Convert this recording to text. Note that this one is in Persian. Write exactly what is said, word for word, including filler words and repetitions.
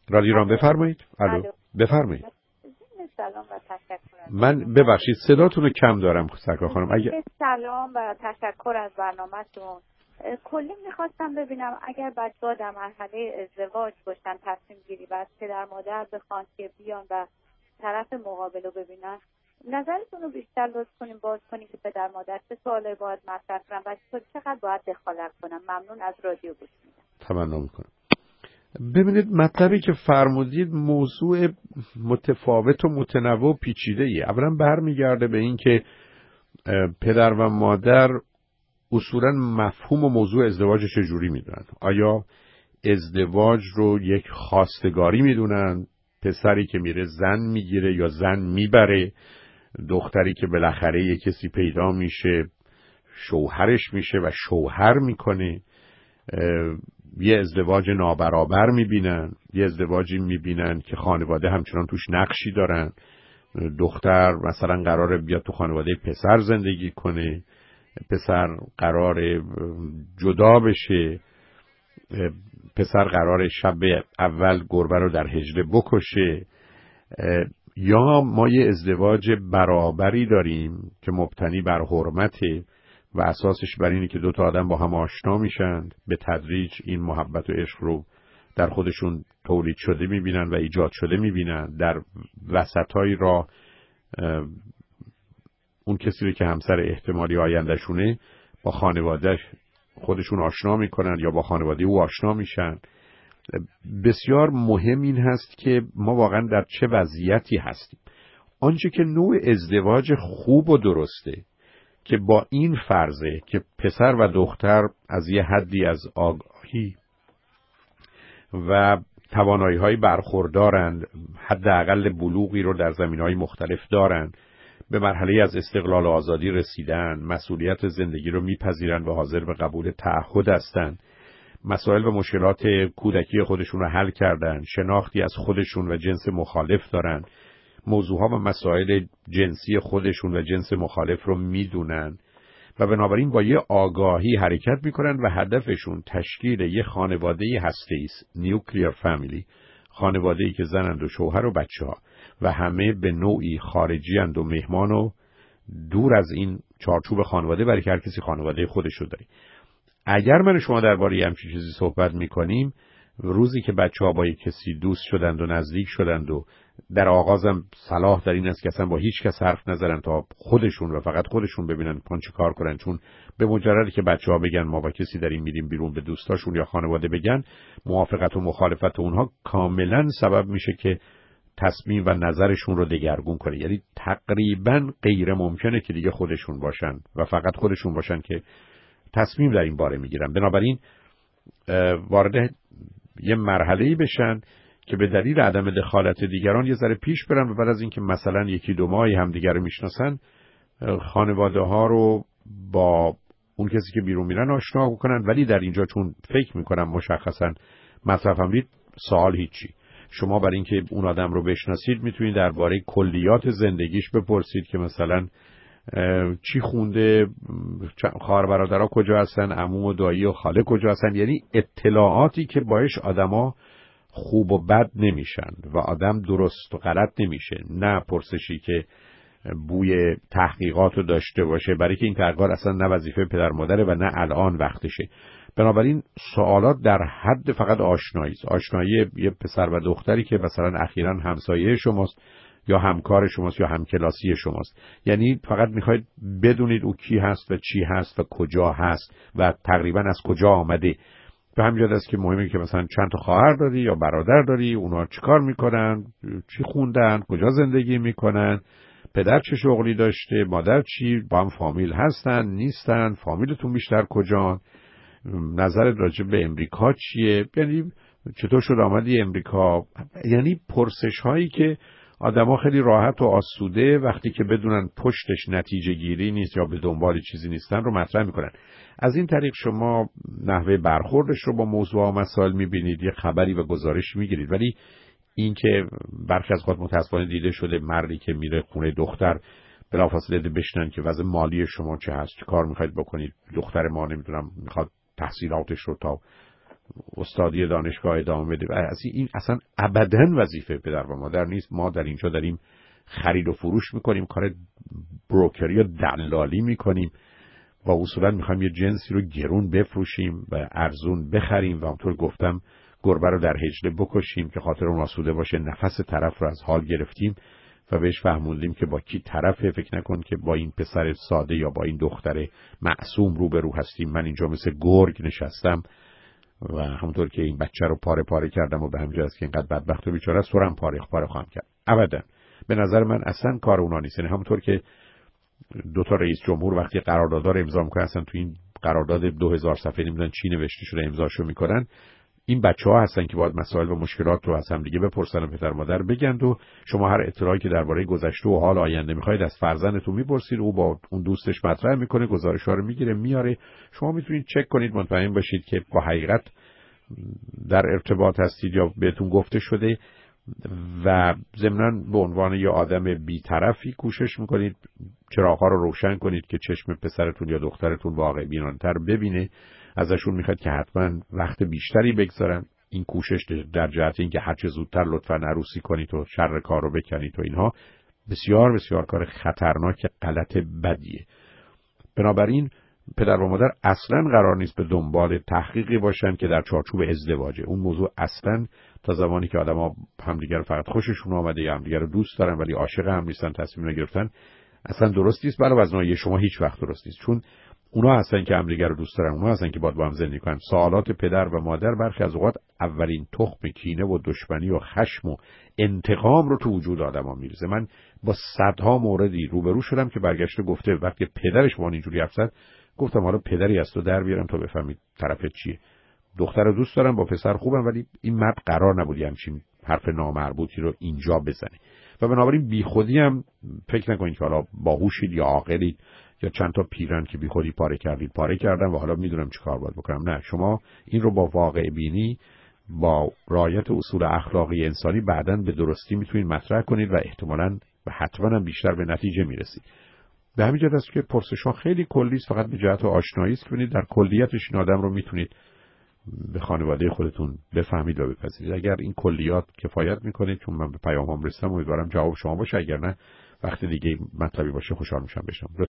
رادیو رام بفرمایید. الو بفرمایید. سلام و تشکر. من ببخشید صداتون رو کم دارم سرکار خانم. اگه سلام و تشکر از برنامه‌تون. کلی میخواستم ببینم اگر بچه‌ها در مرحله ازدواج باشن، تصمیم گیری و پدر مادر بخوان که بیان و طرف مقابل رو ببینن، نظرتون رو بیشتر لطف کنیم باز کنیم که پدر مادر چه سوالی باید مطرح کنن و چقدر باید دخالت کنن. ممنون، از رادیو گوش میدم. تمنا میکنم. ببینید مطلبی که فرمودید موضوع متفاوت و متنوع و پیچیده ای. اولا برمیگرده به این که پدر و مادر اصولا مفهوم و موضوع ازدواج چجوری میدونن. آیا ازدواج رو یک خواستگاری میدونن، پسری که میره زن میگیره یا زن میبره، دختری که بالاخره یک کسی پیدا میشه شوهرش میشه و شوهر میکنه، یه ازدواج نابرابر میبینن، یه ازدواجی میبینن که خانواده همچنان توش نقشی دارن، دختر مثلا قراره بیاد تو خانواده پسر زندگی کنه، پسر قراره جدا بشه، پسر قراره شب اول گربه رو در حجله بکشه، یا ما یه ازدواج برابری داریم که مبتنی بر حرمته و اساسش بر اینه که دو تا آدم با هم آشنا میشن، به تدریج این محبت و عشق رو در خودشون تولید شده میبینن و ایجاد شده میبینن. در وسطای راه اون کسی رو که همسر احتمالی آیندهشونه با خانواده خودشون آشنا میکنن یا با خانواده او آشنا میشن. بسیار مهم این هست که ما واقعا در چه وضعیتی هستیم. آنچه که نوع ازدواج خوب و درسته که با این فرضه که پسر و دختر از یه حدی از آگاهی و توانایی‌های برخوردارند، حداقل بلوغی رو در زمینه‌های مختلف دارند، به مرحله از استقلال و آزادی رسیدن، مسئولیت زندگی رو میپذیرن و حاضر به قبول تعهد هستن، مسائل و مشکلات کودکی خودشون رو حل کردن، شناختی از خودشون و جنس مخالف دارن، موضوعها و مسائل جنسی خودشون و جنس مخالف رو میدونن و بنابراین با یه آگاهی حرکت میکنن و هدفشون تشکیل یه خانواده هسته‌ای است، نیوکلیر فامیلی، خانواده‌ای که زنند و شوهر و بچه‌ها و همه به نوعی خارجی اند و مهمان و دور از این چارچوب خانواده، برای که هر کسی خانواده خودش رو داره. اگر من شما درباره همچین چیزی صحبت میکنیم، روزی که بچه‌ها با یک کسی دوست شدند و نزدیک شدند و در آغازم صلاح در این است که اصلا با هیچ کس حرف نزنن تا خودشون و فقط خودشون ببینن پان چه کار کنن، چون به مجردی که بچه‌ها بگن ما با کسی داریم میریم بیرون، به دوستاشون یا خانواده بگن، موافقت و مخالفت اونها کاملا سبب میشه که تصمیم و نظرشون رو دگرگون کنه. یعنی تقریبا غیر ممکنه که دیگه خودشون باشن و فقط خودشون باشن که تصمیم در این باره میگیرن. بنابراین وارد یه مرحله‌ای بشن که به دلیل عدم دخالت دیگران یه ذره پیش برن و بعد از اینکه مثلا یکی دو ماهی هم دیگر رو میشناسن، خانواده ها رو با اون کسی که بیرون میرن آشنا بکنن. ولی در اینجا چون فکر میکنم مشخصا مطرحم دید، سوال هیچی. شما برای اینکه اون آدم رو بشناسید میتونید درباره کلیات زندگیش بپرسید که مثلا چی خونده، خواهر برادرها کجا هستن، عمو و دایی و خاله کجا هستن. یعنی اطلاعاتی که باعث آدما خوب و بد نمیشن و آدم درست و غلط نمیشه. نه پرسشی که بوی تحقیقات رو داشته باشه، برای که این تحقیقات اصلا نه وظیفه پدر مادره و نه الان وقتشه. بنابراین سوالات در حد فقط آشنایی است. آشنایی یه پسر و دختری که مثلا اخیراً همسایه شماست یا همکار شماست یا همکلاسی شماست. یعنی فقط میخواید بدونید او کی هست و چی هست و کجا هست و تقریباً از کجا آمده. به همین جهت است که مهمه که مثلا چند تا خواهر داری یا برادر داری، اونا چیکار میکنن، چی خوندن، کجا زندگی میکنن، پدر چه شغلی داشته، مادر چی، با هم فامیل هستن نیستن، فامیلتون بیشتر کجان، نظرت راجع به امریکا چیه، یعنی چطور شد آمدی امریکا. یعنی پرسش هایی که آدما خیلی راحت و آسوده وقتی که بدونن پشتش نتیجه گیری نیست یا به دنبال چیزی نیستن رو مطرح میکنن. از این طریق شما نحوه برخوردش رو با موضوع و مسائل میبینید، یه خبری و گزارش میگیرید. ولی این که برخی از خود متاسفانه دیده شده مردی که میره خونه دختر بلافاصله بشنن که وضع مالی شما چه هست، چه کار میخواید بکنید، دختر ما نمیدونم میخواد تحصیلاتش رو تا استادی دانشگاه ادامه بده. از این اصلا ابداً وظیفه پدر و مادر نیست. ما در اینجا داریم خرید و فروش میکنیم، کار بروکری و دلالی میکنیم و اصولا میخوایم یه جنسی رو گرون بفروشیم و ارزون بخریم و همونطور گفتم گربه رو در حجله بکشیم که خاطر اون آسوده باشه. نفس طرف رو از حال گرفتیم و بهش فهموندیم که با کی طرفه. فکر نکن که با این پسر ساده یا با این دختر معصوم روبرو هستیم. من اینجا مثل گرگ نشستم و همونطور که این بچه رو پاره پاره کردم و به همین جاست که اینقدر بدبخت و بیچاره است سرم پاره پاره خواهم کرد. ابدا به نظر من اصلا کار اونا نیست. یعنی همونطور که دو تا رئیس جمهور وقتی قرارداد رو امضا میکنن، اصلا تو این قرارداد دو هزار صفحه نمیدونن چی نوشته شده امضاشو میکنن. این بچه‌ها هستن که باید مسائل و مشکلات رو از هم دیگه بپرسن و پدر مادر بگن و شما هر اطلاعی که درباره گذشته و حال آینده میخواید از فرزندتون میپرسید، او با اون دوستش مطرح میکنه، گزارش‌ها رو میگیره میاره. شما میتونید چک کنید، مطمئن باشید که با حقیقت در ارتباط هستید یا بهتون گفته شده و ضمناً به عنوان یه آدم بی‌طرفی کوشش میکنید چراغ‌ها رو روشن کنید که چشم پسرتون یا دخترتون واقع بینان‌تر ببینه. ازشون میخواد که حتما وقت بیشتری بگذارن. این کوشش در جهت اینکه هر چه زودتر لطفاً عروسی کنید و شر کار رو بکنید و اینها بسیار بسیار کار خطرناک غلط بدیه. بنابراین پدر و مادر اصلاً قرار نیست به دنبال تحقیقی باشن که در چارچوب ازدواجه. اون موضوع اصلاً تا زمانی که آدم‌ها همدیگر فقط خوششون اومده یا همدیگر رو دوست دارن ولی عاشق هم نیستن تصمیم نگرفتن، اصلا درست نیست. برای وزنای شما هیچ وقت درست نیست، چون اونا هستن که همدیگر رو دوست دارن، اونا هستن که باید با هم زندگی کنن. سوالات پدر و مادر برخی از اوقات اولین تخم کینه و دشمنی و خشم و انتقام رو تو وجود آدم‌ها میریزه. من با صدها موردی روبرو شدم که برگشته گفته وقتی پدرش با اینجوری حرف زد گفتم حالا پدری از تو در بیارم تا بفهمید طرفت چیه. دختر رو دوست دارم، با پسر خوبم، ولی این مرد قرار نبود همچین حرف نامربوطی رو اینجا بزنه. و بنابراین بیخودی هم فکر نکنید که حالا باهوشید یا عاقلید یا چند تا پیرن که بیخودی پاره کردید پاره کردن و حالا میدونم چی کار باید بکنم. نه، شما این رو با واقع بینی، با رعایت اصول اخلاقی انسانی بعداً به درستی میتونید مطرح کنید و احتمالاً و حتماً هم بیشتر به نتیجه میرسید. به همین جهت است که پرسش ها خیلی کلی است، فقط به جهت آشنایی است که ببینید در کلیتش این آدم رو میتونید به خانواده خودتون بفهمید و بپذیرید. اگر این کلیات کفایت میکنه، چون من به پیامم رسیدم، امیدوارم جواب شما باشه. اگر نه وقت دیگه مطلبی باشه خوشحال میشم بشم.